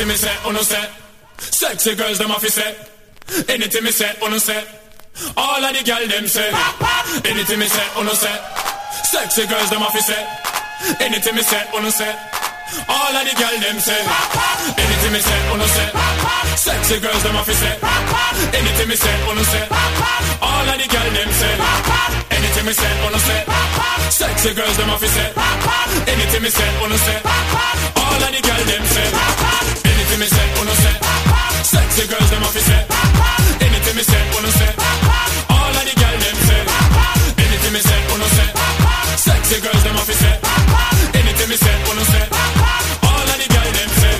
me say, uno say. Sexy girls, them off say. Anything me say, uno say. All of the girl them say. Anything me say, uno say. Sexy girls, them off say. Anything me say, uno say. All of the girl them say. Anything me say, uno say. Sexy girls, them off say. Anything me say, uno say. All of the girl them say. Anything me say, uno say. Sexy girls, them off say. Anything me say, uno say. All of the girl them say. Anything me say, uno say. Sexy girls, them off say. Anything me say, uno say. All of the girl them say. Anything me say, uno say. Sexy girls, them off say. Anything me say, uno say. All of the girl them say.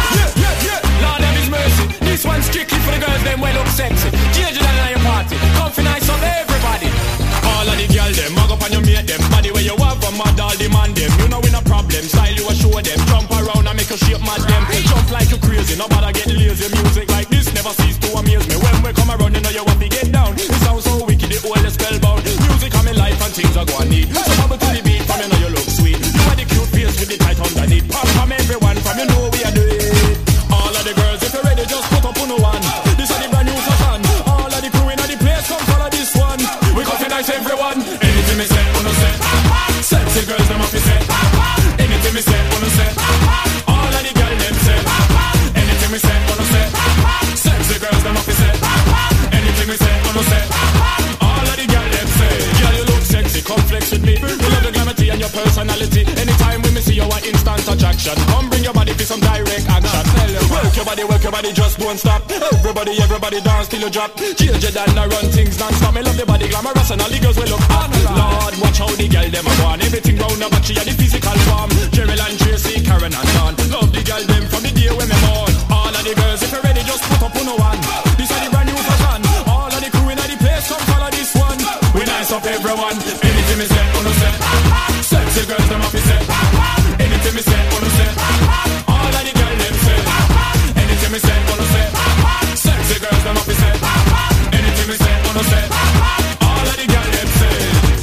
Lord have His mercy. This one's strictly for the girls them well look sexy. Change it on your party. Come for nice of everybody. All of the girl them, mug up on your mate them. Body where you want from mad, all demand them. You know we no problem, style you a show them. Jump around and make you shape mad them. Jump like you crazy, nobody get lazy. Music like this never cease to amaze me. When we come around, you know you want to get down. It sounds so wicked, the whole is spellbound. Music come in life and things are going neat. So bubble to the beat, from you know you look sweet. You are the cute face with the tight underneath. Pop from everyone, from you know we are doing it. All of the girls, if you're ready, just put up on one. This is the brand new fashion. All of the crew in the place, come follow this one. We come to nice everyone. Anything me say, uno say. Sexy girls, them off say. Anything me say, uno say. All of the girls, them say. Anything me say, uno say. Sexy girls, them off say. Anything me say, uno say. All of the girls, them say. Girl, you look sexy, come flex with me. You love the glamity and your personality. Anytime when me see you, an instant attraction. Come bring your body for some direct action. Work your body, just don't stop. Everybody dance till you drop. Change your dan and run things non-stop. Me love the body glamorous and all the girls will look hot. Lord, watch how the girl them a want. Everything round about she and the physical form. Jerry and Tracy, Karen and Dawn. Love the girl them from the day when me born. All of the girls, if you're ready, just put up on one. This is the brand new fashion. All of the crew in the place, come follow this one. We nice up everyone. Anything me say, uno say. Sexy girls them off say. Anything me say, uno say. All of the girls them say. Anything me say, uno say. Sexy girls them off say. Anything me say, uno say. All of the girls them say.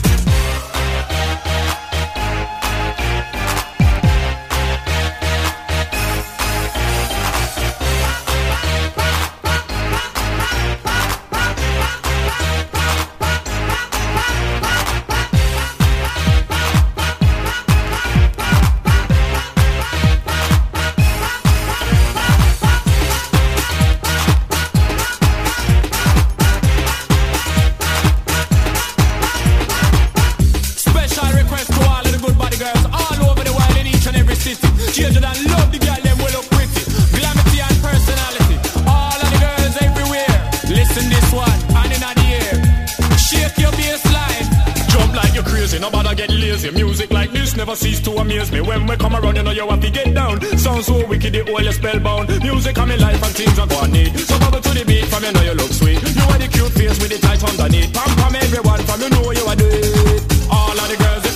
Change it and love the girl, them will look pretty. Glamity and personality. All of the girls everywhere. Listen this one, hand in the air. Shake your baseline. Jump like you're crazy, nobody get lazy. Music like this never cease to amaze me. When we come around, you know you have to get down. Sounds so wicked, the whole is spellbound. Music come in life and things are going neat. So bubble to the beat, from you know you look sweet. You are the cute face with the tight underneath. Pam pam everyone, from you know you are doing it. All of the girls